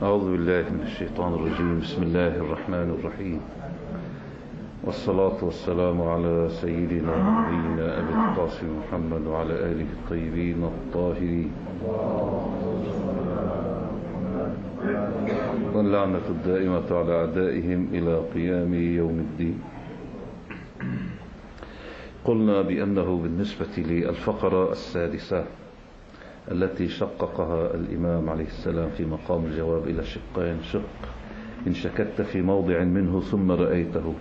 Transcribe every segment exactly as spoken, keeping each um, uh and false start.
أعوذ بالله من الشيطان الرجيم. بسم الله الرحمن الرحيم، والصلاة والسلام على سيدنا ونبينا أبي القاسم محمد وعلى آله الطيبين الطاهرين، واللعنة الدائمة على أعدائهم إلى قيام يوم الدين. قلنا بأنه بالنسبة للفقرة السادسة التي شققها الإمام عليه السلام في مقام الجواب إلى شقين: شق إن شككت في موضع منه ثم رأيته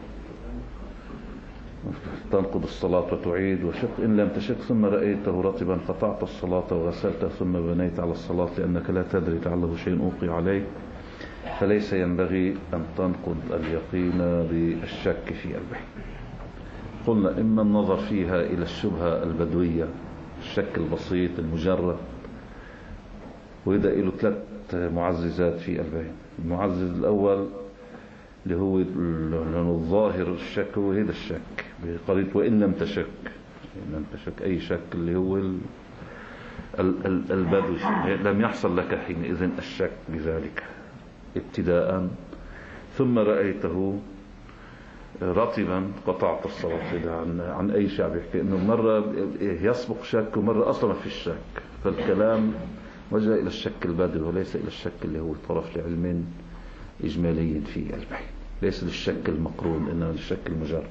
تنقض الصلاة وتعيد، وشق إن لم تشك ثم رأيته رطبا قطعت الصلاة وغسلت ثم بنيت على الصلاة لأنك لا تدري لعله شيء أوقي عليك، فليس ينبغي أن تنقض اليقين بالشك في البحث. قلنا إما النظر فيها إلى الشبهة البدوية، الشك البسيط المجرد، وإذا له ثلاث معززات في البين. المعزز الأول اللي هو الظاهر الشك، هو هذا الشك بقرية وإن لم تشك، إن لم تشك أي شك اللي هو البدوي، لم يحصل لك حينئذ الشك بذلك ابتداء، ثم رأيته رطبا قطعت الصلاة. عن, عن أي شعب يحكي أنه مرة يسبق شك ومرة أصلا ما في الشك، فالكلام وجه إلى الشك البدوي وليس إلى الشك اللي هو طرف لعلم إجمالي في البحث، ليس للشك المقرون إنما للشك المجرد.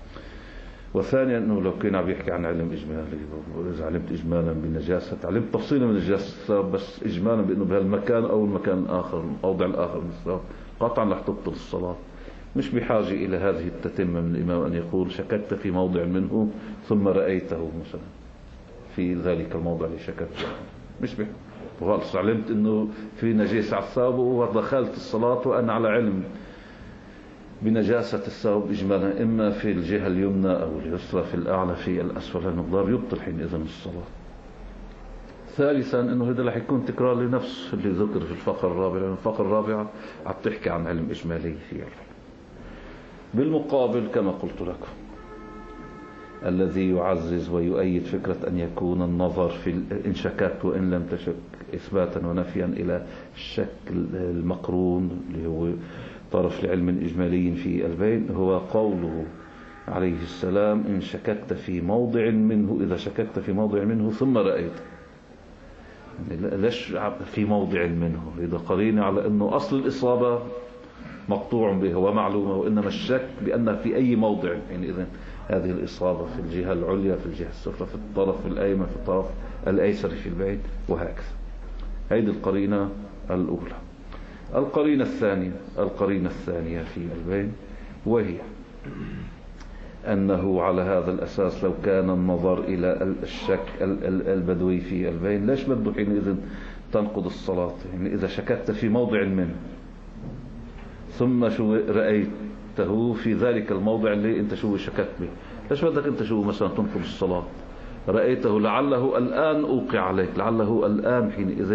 وثانيا أنه لو كنا بيحكي عن علم إجمالي، وإذا علمت إجمالا بالنجاسة علمت تفصيلا من النجاسة بس إجمالا بأنه بهالمكان أو المكان الآخر الموضع الآخر قطعا رح تبطل الصلاة، مش بحاجة إلى هذه التتمة من الإمام أن يقول شككت في موضع منه ثم رأيته مثلا في ذلك الموضع اللي شككت، مش بحاجة وخلص علمت أنه في نجاسة على الثوب ودخلت الصلاة وأنا على علم بنجاسة الثوب إجمالا، إما في الجهة اليمنى أو اليسرى، في الأعلى في الأسفل، المقدار يبطل حينئذ الصلاة. ثالثا أنه هذا رح يكون تكرار لنفس اللي ذكر في الفقرة الرابعة، لأن الفقرة الرابعة عم تحكي عن علم إجمالي فيها. بالمقابل كما قلت لكم الذي يعزز ويؤيد فكرة أن يكون النظر في إن شككت وإن لم تشك إثباتا ونفيا إلى الشك المقرون اللي هو طرف لعلم إجمالي في البين، هو قوله عليه السلام إن شككت في موضع منه، إذا شككت في موضع منه ثم رأيت. ليش في موضع منه؟ إذا قرينا على أنه أصل الإصابة مقطوع به ومعلومة، وإنما الشك بأن في أي موضع، يعني إذن هذه الإصابة في الجهة العليا، في الجهة السفلى، في الطرف الأيمن، في الطرف الأيسر في البيت، وهكذا. هذه القرينة الأولى. القرينة الثانية القرينة الثانية في البين، وهي أنه على هذا الأساس لو كان النظر إلى الشك البدوي في البين، ليش بده حينئذ تنقض الصلاة؟ يعني إذا شككت في موضع منه ثم شو رأيته في ذلك الموضع اللي انت شو شككت به، ليش بدك انت شو مثلا تنقض الصلاة؟ رأيته لعله الآن أوقع عليك، لعله الآن حينئذ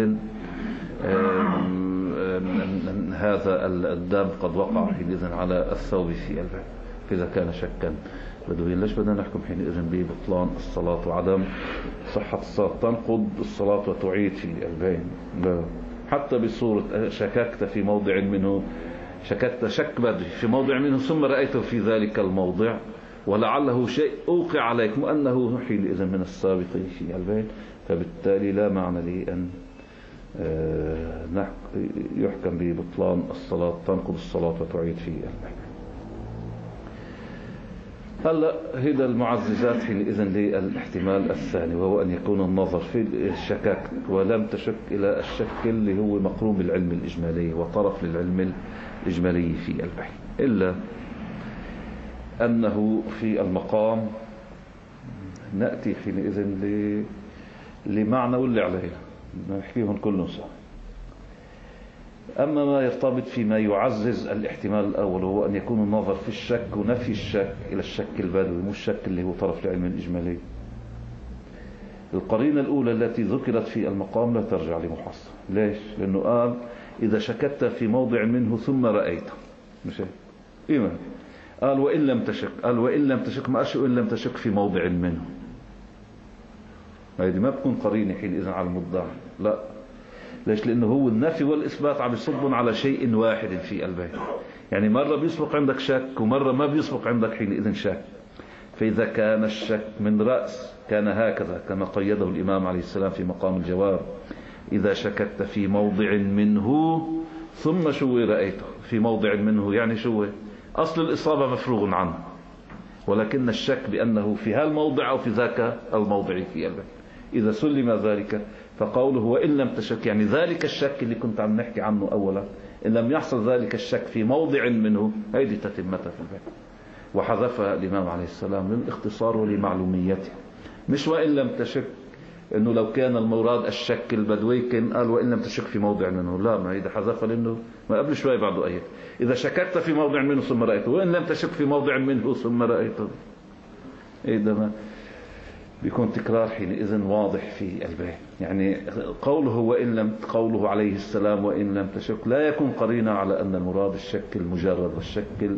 هذا الدم قد وقع حينئذ على الثوب في البين، فإذا كان شكا بدويا ليش بدنا نحكم حينئذ ببطلان الصلاة وعدم صحة الصلاة؟ تنقض الصلاة وتعيد في البين. لا، حتى بصورة شككت في موضع منه، شككت شك بدوي في موضع منه ثم رأيته في ذلك الموضع ولعله شيء أوقع عليك، وأنه حينئذ من السابق في البين، فبالتالي لا معنى لي أن يحكم ببطلان الصلاة، تنقض الصلاة وتعيد في البين. هلا هذا المعززات حينئذ للاحتمال الثاني، وهو أن يكون النظر في الشكاك ولم تشك إلى الشك اللي هو مقرون بالعلم الإجمالي وطرف للعلم الإجمالي في البحث، إلا أنه في المقام نأتي حينئذ لمعنى واللي علينا نحكيهم كلهم سوا. أما ما يرتبط فيما يعزز الاحتمال الأول، هو أن يكون النظر في الشك ونفي الشك إلى الشك البدوي، مش الشك اللي هو طرف لعلم الإجمالي. القرينة الأولى التي ذكرت في المقام لا ترجع لمحصل. ليش؟ لأنه قال إذا شككت في موضع منه ثم رأيته، مش إيه؟ قال وإن لم تشك، قال وإن لم تشك، ما أشك وإن لم تشك في موضع منه. هذه ما بتكون قرينة حينئذ على المدعي، لا، ليش؟ لأنه هو النفي والإثبات عم يصبون على شيء واحد في البيت. يعني مرة بيسبق عندك شك ومرة ما بيسبق عندك حينئذ شك. فإذا كان الشك من رأس كان هكذا كما قيده الإمام عليه السلام في مقام الجواب: إذا شككت في موضع منه ثم شو رأيته في موضع منه، يعني شو أصل الإصابة مفروغ عنه، ولكن الشك بأنه في هالموضع أو في ذاك الموضع في البيت. إذا سلم ذلك فقوله وإن لم تشك، يعني ذلك الشك اللي كنت عم نحكي عنه أولا، إن لم يحصل ذلك الشك في موضع منه، هيدي تتمتها في البيت. وحذفها الإمام عليه السلام للاختصار ولمعلوميته، مش وإن لم تشك إنه لو كان المراد الشك البدوي كان قال وإن لم تشك في موضع منه، لا، ما هيدا حذفها لأنه ما قبل شوي بعده آية: إذا شككت في موضع منه ثم رأيته، وإن لم تشك في موضع منه ثم رأيته. هيدا ما بيكون تكرار حينئذ واضح في البيت. يعني قوله وإن لم قوله عليه السلام وإن لم تشك لا يكون قرينة على أن المراد الشك المجرد والشك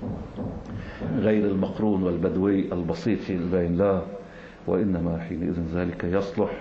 غير المقرون والبدوي البسيط في البين، لا، وإنما حينئذ ذلك يصلح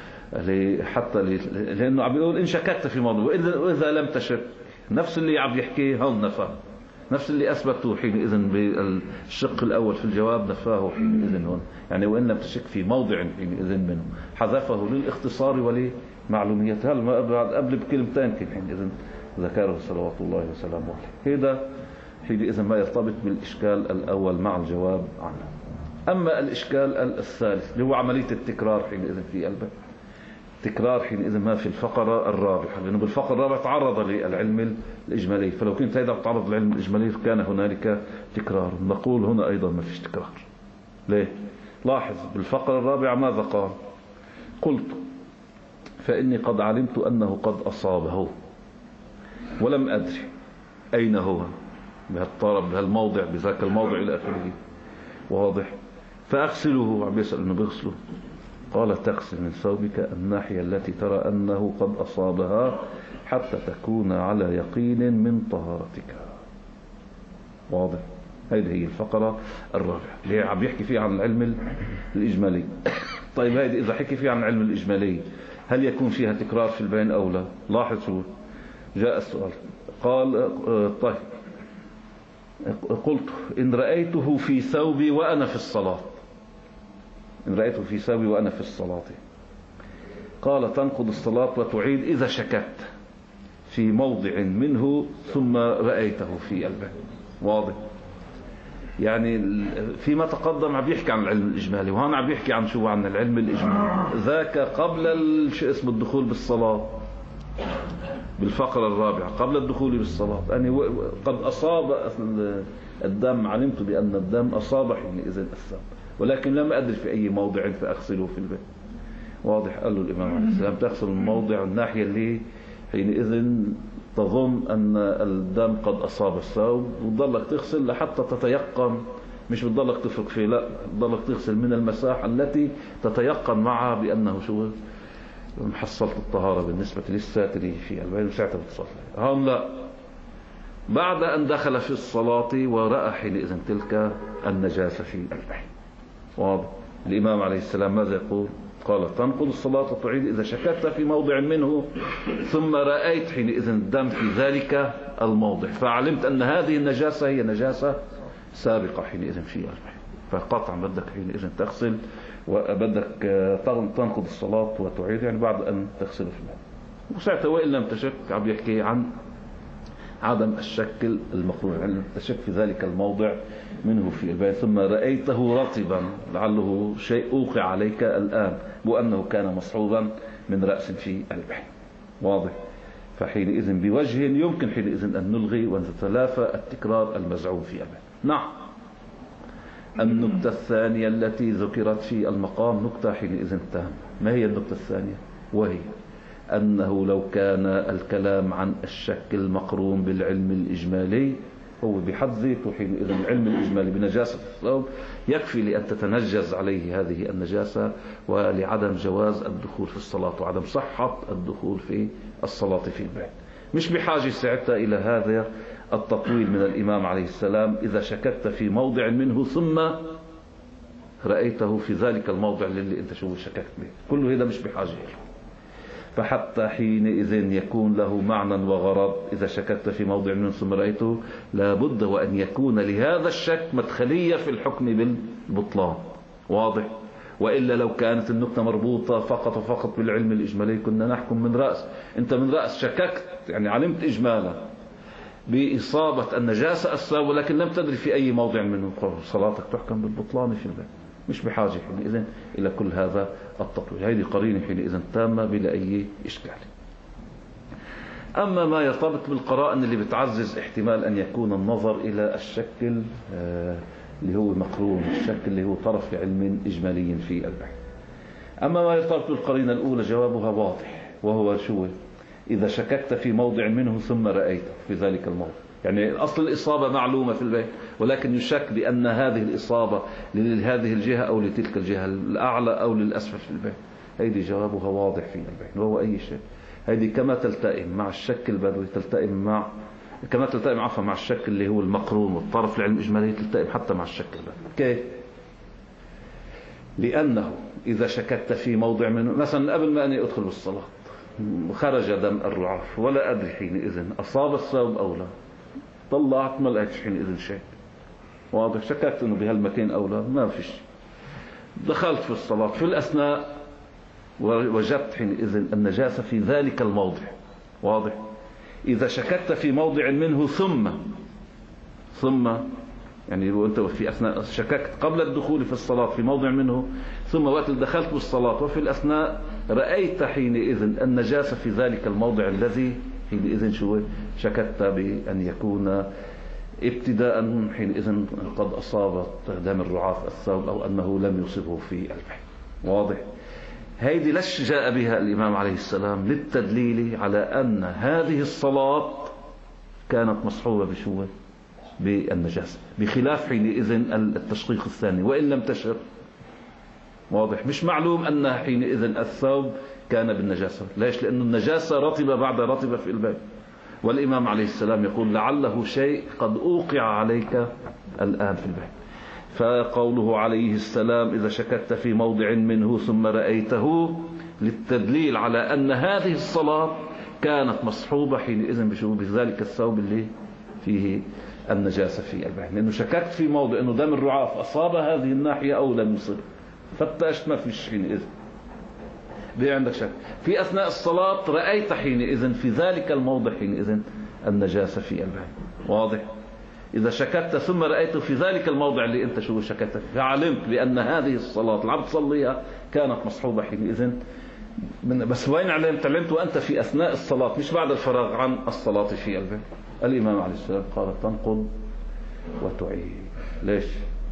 حتى لأنه عم يقول إن شككت في موضوع وإذا لم تشك، نفس اللي عم يحكيه هون نفاه، نفس اللي أثبته حينئذ بالشق الأول في الجواب نفاه حينئذ هون. يعني وإن لم تشك في موضع حينئذ منه، حذفه للاختصار ولمعلوميته. هل ما بعد قبل بكلمتين كيف حينئذ ذكره صلوات الله وسلامه عليه. هذا حينئذ ما يرتبط بالإشكال الأول مع الجواب عنه. أما الإشكال الثالث اللي هو عملية التكرار حينئذ في قلبه، تكرار حينئذ ما في الفقرة الرابعة، لأنه بالفقرة الرابعة تعرض للعلم الإجمالي، فلو كنت هذا تعرض للعلم الإجمالي كان هنالك تكرار. نقول هنا أيضا ما فيش تكرار. ليه؟ لاحظ بالفقرة الرابعة ماذا قال؟ قلت فإني قد علمت أنه قد أصابه ولم أدري أين هو، بهالطرب بهالموضع بذاك الموضع إلى آخره، واضح؟ فأغسله، عم يسأل أنه بيغسله. قال تغسل من ثوبك الناحية التي ترى أنه قد أصابها حتى تكون على يقين من طهارتك. واضح؟ هذه هي الفقرة الرابعة اللي عم يحكي فيها عن العلم الإجمالي. طيب هذه إذا حكي فيها عن العلم الإجمالي هل يكون فيها تكرار في البين أو لا؟ لاحظ شو جاء السؤال. قال طيب قلت إن رأيته في ثوبي وأنا في الصلاة، إن رأيته في ثوبي وأنا في الصلاة. قال تنقض الصلاة وتعيد إذا شكت في موضع منه ثم رأيته في البين. واضح؟ يعني فيما تقدم عم يحكي عن العلم الإجمالي، وهنا عم يحكي عن شو؟ عن العلم الإجمالي ذاك قبل شو اسمه الدخول بالصلاة، بالفقرة الرابعة قبل الدخول بالصلاة. أني قد أصاب الدم، علمت بأن الدم أصاب حينئذ الثوب، ولكن لم أدري في أي موضع فأغسله في البيت. واضح؟ قال له الإمام عليه السلام تغسل الموضع الناحية اللي حينئذ تظن أن الدم قد أصاب الثوب، وتضلك تغسل لحتى تتيقن، مش بتضلك تفرق فيه، لا، بتضلك تغسل من المساحة التي تتيقن معها بأنه شو محصلت الطهارة بالنسبة للساتر في البين ساعتها بتصلي. هون لا، بعد أن دخل في الصلاة ورأى حينئذ تلك النجاسة في البين. واضح؟ الإمام عليه السلام ماذا يقول؟ قال تنقض الصلاة وتعيد إذا شككت في موضع منه ثم رأيت حينئذ الدم في ذلك الموضع، فعلمت أن هذه النجاسة هي نجاسة سابقة حينئذ في البين، فقطعا بدك حينئذ تغسل وبدك تنقض الصلاة وتعيد، يعني بعد أن تغسل في الماء. وساعتها وإن لم تشك عم يحكي عن عدم الشك المقرون، يعني الشك في ذلك الموضع منه في البين. ثم رأيته رطبا، لعله شيء أوقع عليك الآن، وأنه كان مصحوبا من رأس في البين. واضح؟ فحينئذ بوجه يمكن حينئذ أن نلغي ونتلافى التكرار المزعوم في البين. نعم. النقطة الثانية التي ذكرت في المقام نقطة حينئذ تامة. ما هي النقطة الثانية؟ وهي أنه لو كان الكلام عن الشك المقرون بالعلم الإجمالي هو بحد ذاته حينئذ العلم الإجمالي بنجاسة الثوب يكفي لأن تتنجز عليه هذه النجاسة، ولعدم جواز الدخول في الصلاة وعدم صحة الدخول في الصلاة في البيت. مش بحاجة ساعتها إلى هذا التطويل من الإمام عليه السلام إذا شككت في موضع منه ثم رأيته في ذلك الموضع اللي أنت شو شككت به، كله هذا مش بحاجة إليه. فحتى حينئذ يكون له معنى وغرض. إذا شككت في موضع منه ثم رأيته لابد وأن يكون لهذا الشك مدخلية في الحكم بالبطلان. واضح؟ وإلا لو كانت النكتة مربوطة فقط وفقط بالعلم الإجمالي كنا نحكم من رأس. أنت من رأس شككت، يعني علمت إجمالا بإصابة النجاسة الثوب ولكن لم تدري في أي موضع منه، صلاتك تحكم بالبطلان في البيت، مش بحاجة حينئذ إلى كل هذا التطويل. هذه قرينة حينئذ تامة بلا أي إشكال. أما ما يرتبط بالقرائن اللي بتعزز احتمال أن يكون النظر إلى الشكل آه اللي هو مقرون، الشكل اللي هو طرف علم إجمالي في البحث. أما ما يرتبط بالقرينة الأولى جوابها واضح، وهو شو؟ إذا شككت في موضع منه ثم رأيته في ذلك الموضع. يعني أصل الإصابة معلومة في البيت ولكن يشك بأن هذه الإصابة لهذه الجهة أو لتلك الجهة، الأعلى أو للأسفل في البيت. هذه جوابها واضح في البيت، وهو أي شيء. هذه كما تلتئم مع الشك البدوي تلتئم مع كما تلتئم عفوا مع الشك اللي هو المقرون والطرف العلم الإجمالي تلتئم حتى مع الشك البدوي. كيف؟ لأنه إذا شككت في موضع منه، مثلا قبل ما أني أدخل بالصلاة خرج دم الرعاف ولا أدري حينئذ أصاب الثوب أو لا، طلعت ما لقيتش حينئذ شيء. واضح؟ شككت أنه بهالمكان أو لا، ما فيش. دخلت في الصلاة في الأثناء وجدت حينئذ النجاسة في ذلك الموضع. واضح؟ إذا شككت في موضع منه ثم ثم يعني وأنت في أثناء شككت قبل الدخول في الصلاة في موضع منه، ثم وقت دخلت بالصلاة وفي الأثناء رأيت حينئذ النجاسة في ذلك الموضع الذي حينئذ شو شككت بأن يكون ابتداء حينئذ قد أصابت دم الرعاف الثوب أو أنه لم يصبه في البحر. واضح؟ هيدي ليش جاء بها الإمام عليه السلام؟ للتدليل على أن هذه الصلاة كانت مصحوبة بشو؟ بالنجاسة، بخلاف حينئذ التشقيق الثاني وإن لم تشر. واضح؟ مش معلوم أن حينئذ الثوب كان بالنجاسة. ليش؟ لأن النجاسة رطبة بعد رطبة في البيت، والإمام عليه السلام يقول لعله شيء قد أوقع عليك الآن في البيت. فقوله عليه السلام إذا شككت في موضع منه ثم رأيته للتدليل على أن هذه الصلاة كانت مصحوبة حينئذ بذلك الثوب اللي فيه النجاسة في البيت، لأنه شككت في موضع أنه دم الرعاف أصاب هذه الناحية أو لم يصب، فتشت ما فيش حينئذ عندك شك. في أثناء الصلاة رأيت حينئذ في ذلك الموضع حينئذ النجاسة في البيت. واضح؟ إذا شككت ثم رأيت في ذلك الموضع اللي أنت شو شككت فيه، فعلمت بأن هذه الصلاة العبد صليها كانت مصحوبة حينئذ من. بس وين علمت؟ علمت وأنت في أثناء الصلاة مش بعد الفراغ عن الصلاة في البيت. الإمام عليه السلام قال تنقض وتعيد. ليش؟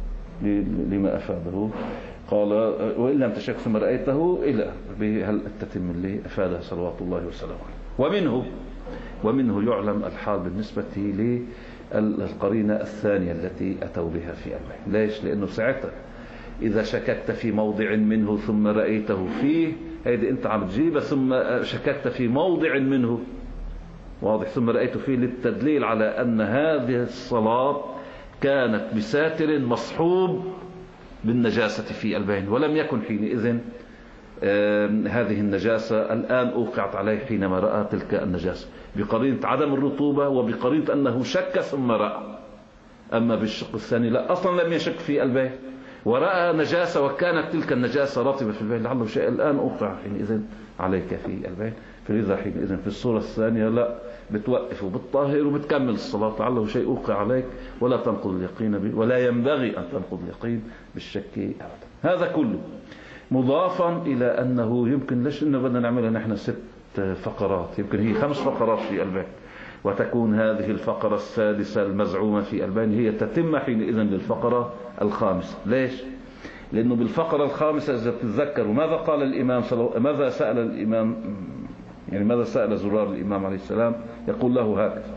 لما أفاده؟ قال وإن لم تشك ثم رأيته إلى بهل التتم اللي أفادها صلوات الله وسلامه. ومنه ومنه يعلم الحال بالنسبة للقرينة الثانية التي أتوا بها في البيت. ليش؟ لأنه ساعتها إذا شككت في موضع منه ثم رأيته فيه، هيدي أنت عم تجيب ثم شككت في موضع منه. واضح؟ ثم رأيته فيه للتدليل على أن هذه الصلاة كانت بساتر مصحوب بالنجاسة في البين، ولم يكن حينئذ هذه النجاسة الآن أوقعت عليه حينما رأى تلك النجاسة، بقرينة عدم الرطوبة وبقرينة أنه شك ثم رأى. أما بالشق الثاني لا، أصلا لم يشك في البين ورأى نجاسة وكانت تلك النجاسة رطبة في البين، لعله شيء الآن أوقع حينئذ عليك في البين. فلذا حينئذ في الصورة الثانية لا، بتوقف وبتطهر وبتكمل الصلاة، لعله شيء أوقع عليك ولا تنقض اليقين به، ولا ينبغي أن تنقض اليقين بالشك أبدا. هذا كله مضافا إلى أنه يمكن، ليش إنه بدنا نعملها نحن ست فقرات، يمكن هي خمس فقرات في البين، وتكون هذه الفقرة السادسة المزعومة في البين هي تتم حينئذ للفقرة الخامسة. ليش؟ لأنه بالفقرة الخامسة إذا تتذكروا ماذا قال الإمام صلى ماذا سأل الإمام يعني ماذا سأل زرار الإمام عليه السلام؟ يقول له هكذا: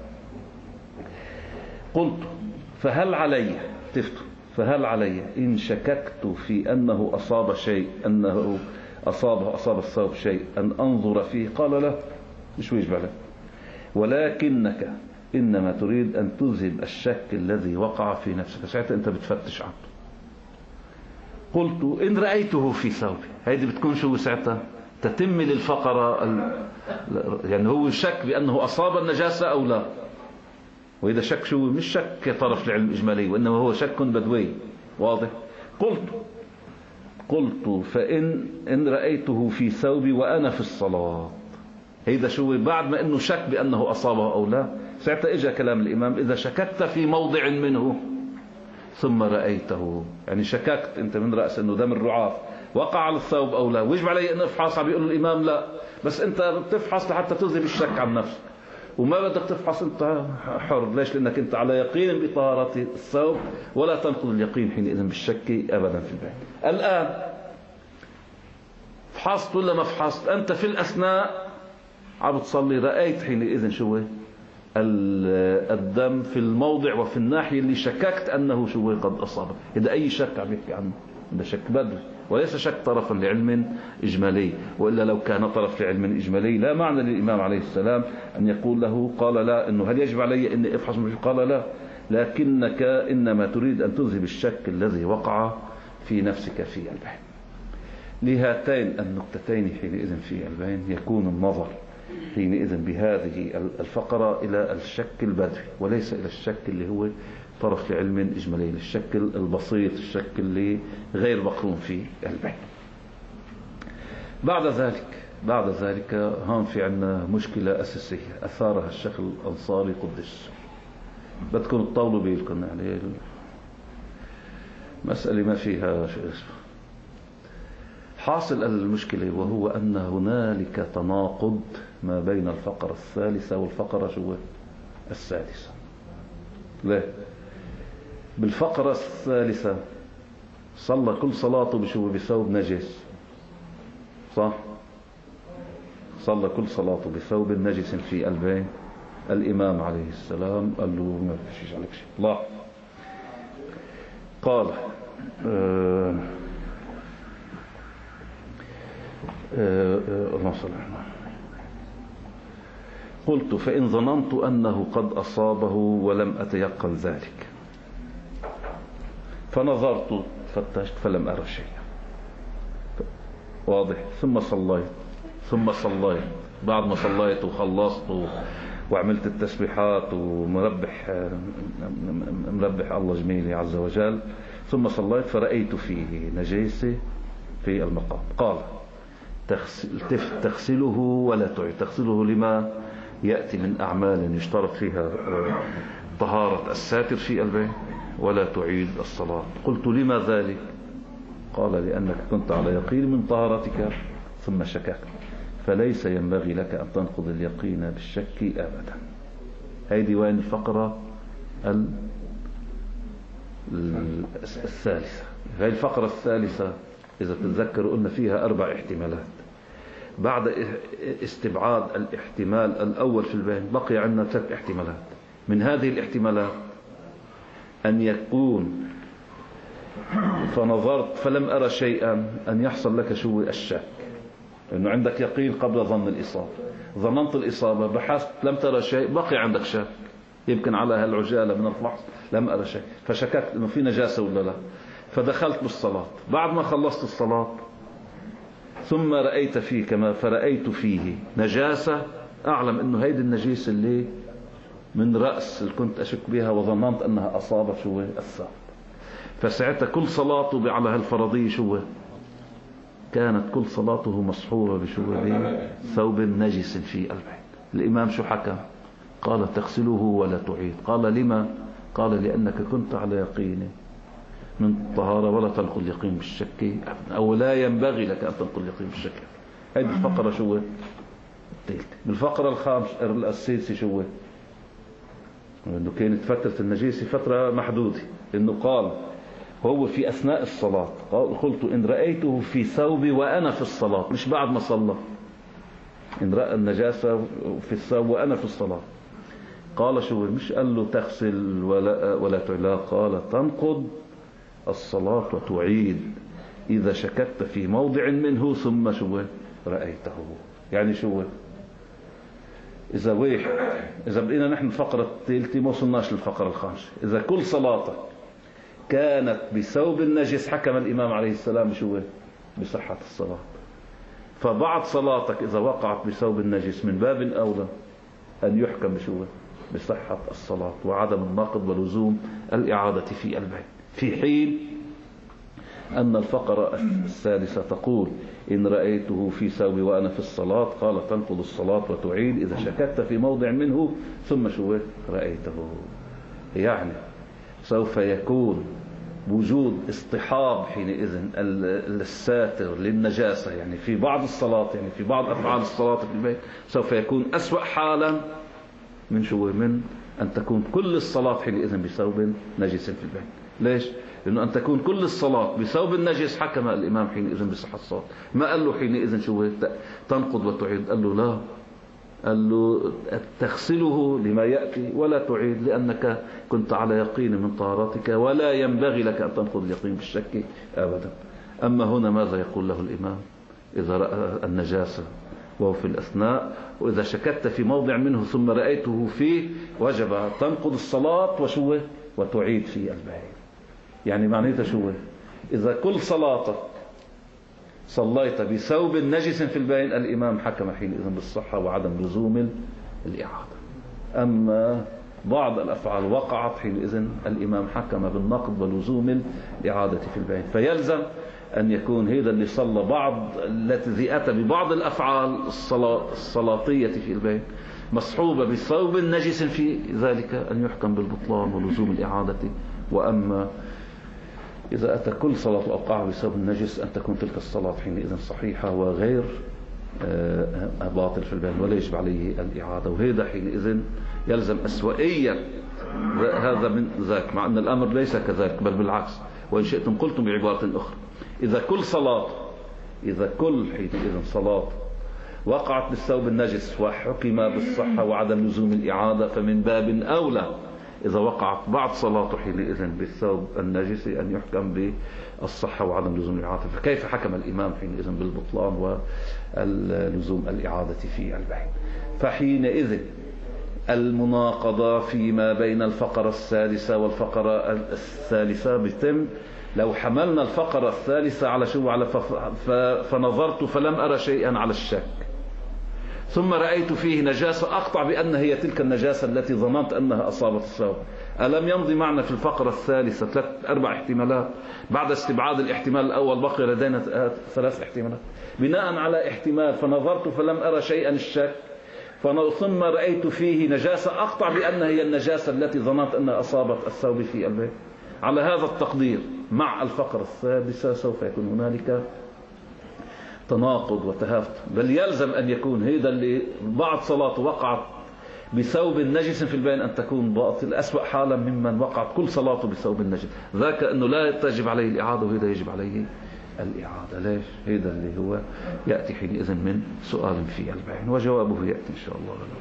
قلت فهل علي تفتوا فهل علي إن شككت في أنه أصاب شيء أنه أصابه أصاب الثوب شيء أن أنظر فيه؟ قال له مش ويجب عليك، ولكنك إنما تريد أن تذهب الشك الذي وقع في نفسك، ساعتها أنت بتفتش عنه. قلت إن رأيته في ثوبي، هيدي بتكون شو ساعتها؟ تتم للفقرة ال... يعني هو شك بأنه أصاب النجاسة أو لا. وإذا شك شو مش شك طرف العلم الإجمالي، وإنما هو شك بدوي واضح. قلت قلت فإن إن رأيته في ثوبي وأنا في الصلاة، هيدا شو بعد ما إنه شك بأنه أصابه أو لا. ساعتها إجا كلام الإمام إذا شككت في موضع منه ثم رأيته، يعني شككت أنت من رأس إنه دم الرعاف وقع على الثوب أو لا، ويجب علي أن أفحص. عم بيقول الإمام لا، بس أنت بتفحص لحتى تذهب الشك عن نفسك، وما بدك تفحص أنت حر. ليش؟ لأنك أنت على يقين بطهارة الثوب، ولا تنقض اليقين حينئذ بالشك أبدا في البيت. الآن فحصت ولا ما فحصت؟ أنت في الأثناء عم تصلي رأيت حينئذ شو الدم في الموضع وفي الناحية اللي شككت أنه شو قد أصابه. إذا أي شك عم يحكي عنه ده شك بدوي وليس شك طرفا لعلم إجمالي. وإلا لو كان طرف لعلم إجمالي لا معنى للإمام عليه السلام أن يقول له قال لا إنه هل يجب علي أني أفحص؟ قال لا، لكنك إنما تريد أن تذهب الشك الذي وقع في نفسك في البين. لهاتين النقطتين حينئذ في البين يكون النظر حينئذ بهذه الفقرة إلى الشك البدوي وليس إلى الشك اللي هو طرف لعلم إجمالي، الشك البسيط، الشك اللي غير مقرون في البين. بعد ذلك بعد ذلك هون في عنا مشكلة أساسية أثارها الشيخ الأنصاري قدس. بدكم تطولوا بيلكم يعني مسألة ما فيها شيء اسمه. حاصل المشكلة وهو أن هنالك تناقض ما بين الفقرة الثالثة والفقرة شو السادسة. ليه؟ بالفقرة الثالثة صلى كل صلاته بشو بثوب نجس، صح؟ صلى كل صلاته بثوب نجس في البين. الإمام عليه السلام قال له ما فيش عليك شيء. لا، قال آه اللهم صل على محمد. قلت فإن ظننت أنه قد أصابه ولم أتيقن ذلك فنظرت فتشت فلم أرى شيئا. واضح. ثم صليت ثم صليت بعد ما صليت وخلصت وعملت التسبيحات ومربح مربح الله جميلي عز وجل، ثم صليت فرأيت فيه نجاسة في المقام. قال تغسله ولا تعيد. تغسله لما يأتي من أعمال يشترط فيها طهارة الساتر في البيت ولا تعيد الصلاة. قلت لما ذلك؟ قال لأنك كنت على يقين من طهارتك ثم شككت، فليس ينبغي لك أن تنقض اليقين بالشك أبدا. هذه وين الفقرة الثالثة. هذه الفقرة الثالثة إذا تتذكر قلنا فيها أربع احتمالات. بعد استبعاد الاحتمال الأول في البين بقي عندنا ثلاث احتمالات. من هذه الاحتمالات أن يكون فنظرت فلم أرى شيئا، أن يحصل لك شو الشك، أنه عندك يقين قبل ظن الإصابة. ظننت الإصابة بحثت لم ترى شيء، بقي عندك شك يمكن على هالعجالة من الفحص لم أرى شيء، فشككت أنه في نجاسة ولا لا، فدخلت بالصلاة. بعد ما خلصت الصلاة ثم رأيت فيه كما فرأيت فيه نجاسة، أعلم أنه هيدي النجاسة اللي من رأس اللي كنت أشك بها وظننت أنها أصابت شو الثوب. فساعتها كل صلاته على هالفرضية شو كانت كل صلاته مصحورة بشو بثوب نجس في البيت. الإمام شو حكى؟ قال تغسله ولا تعيد. قال لما؟ قال لأنك كنت على يقين من الطهارة ولا تنقل اليقين بالشك، أو لا ينبغي لك أن تنقل اليقين بالشك. هذه الفقرة شو الثالثة. بالفقرة الخامسة السادسة شو إنه كانت فترة النجاسة فترة محدودة، إنه قال هو في أثناء الصلاة. قلت إن رأيته في ثوبي وأنا في الصلاة، مش بعد ما صلى، إن رأى النجاسة في الثوب وأنا في الصلاة. قال شو مش قال له تغسل ولا ولا تعيد، قال تنقض الصلاة وتعيد إذا شككت في موضع منه ثم شو رأيته. يعني شو إذا واحد إذا بقينا نحن الفقرة الثالثة ما وصلناش للفقرة الخامسة، إذا كل صلاتك كانت بثوب النجس حكم الإمام عليه السلام شو بصحة الصلاة. فبعد صلاتك إذا وقعت بثوب النجس من باب أولى أن يحكم بشو بصحة الصلاة وعدم النقض ولزوم الإعادة في البيت، في حين أن الفقرة السادسة تقول إن رأيته في ثوب وأنا في الصلاة قال تنقض الصلاة وتعيد إذا شككت في موضع منه ثم شو رأيته. يعني سوف يكون وجود اصطحاب حينئذ الساتر للنجاسة، يعني في بعض الصلاة، يعني في بعض أفعال الصلاة في البيت سوف يكون أسوأ حالا من شو من أن تكون كل الصلاة حينئذ بثوب نجس في البيت. ليش؟ لأنه أن تكون كل الصلاة بثوب النجس حكم الإمام حينئذ بصحة الصلاة، ما قال له حينئذ شو تنقض وتعيد، قال له لا، قال له تغسله لما يأتي ولا تعيد لأنك كنت على يقين من طهارتك ولا ينبغي لك أن تنقض اليقين بالشك أبدا. أما هنا ماذا يقول له الإمام؟ إذا رأى النجاسة وهو في الأثناء وإذا شككت في موضع منه ثم رأيته فيه وجب تنقض الصلاة وشو وتعيد في البيت. يعني معنيته شو؟ إذا كل صلاتك صليت بثوب نجس في البين الإمام حكم حينئذ بالصحة وعدم لزوم الإعادة. أما بعض الأفعال وقعت حينئذ الإمام حكم بالنقض ولزوم الإعادة في البين. فيلزم أن يكون هذا اللي صلى بعض الذي أتى ببعض الأفعال الصلاة الصلاتية في البين مصحوبة بثوب نجس في ذلك أن يحكم بالبطلان ولزوم الإعادة. وأما إذا أتى كل صلاة أوقعها بسبب النجس أن تكون تلك الصلاة حينئذ صحيحة وغير باطل في البين ولا يجب عليه الإعادة. وهذا حينئذ يلزم أسوأية هذا من ذاك، مع أن الأمر ليس كذلك بل بالعكس. وإن شئتم قلتم بعبارة أخرى إذا كل صلاة إذا كل حينئذ صلاة وقعت بالثوب النجس وحكم بالصحة وعدم لزوم الإعادة فمن باب أولى إذا وقعت بعض صلاته حينئذ بالثوب النجس أن يحكم بالصحة وعدم لزوم الإعادة. فكيف حكم الإمام حينئذ بالبطلان ولزوم الإعادة في البين؟ فحينئذ المناقضة فيما بين الفقرة السادسة والفقرة الثالثة بتم لو حملنا الفقرة الثالثة على شو على فنظرت فلم أرى شيئا على الشك ثم رأيت فيه نجاسة أقطع بأن هي تلك النجاسة التي ظننت أنها أصابت الثوب. ألم يمضي معنا في الفقرة الثالثة ثلاث أربع احتمالات بعد استبعاد الاحتمال الأول بقي لدينا ثلاث احتمالات بناء على احتمال فنظرت فلم أرى شيئا الشك ثم رأيت فيه نجاسة أقطع بأن هي النجاسة التي ظننت أنها أصابت الثوب في البيت. على هذا التقدير مع الفقرة السادسة سوف يكون هنالك تناقض وتهافت، بل يلزم أن يكون هذا اللي بعض صلاته وقعت بثوب نجس في البين أن تكون باطل أسوأ حالا ممن وقعت كل صلاته بثوب النجس، ذاك أنه لا تجب عليه الإعادة وهذا يجب عليه الإعادة. ليش؟ هذا اللي هو يأتي حينئذ من سؤال في البين وجوابه يأتي إن شاء الله.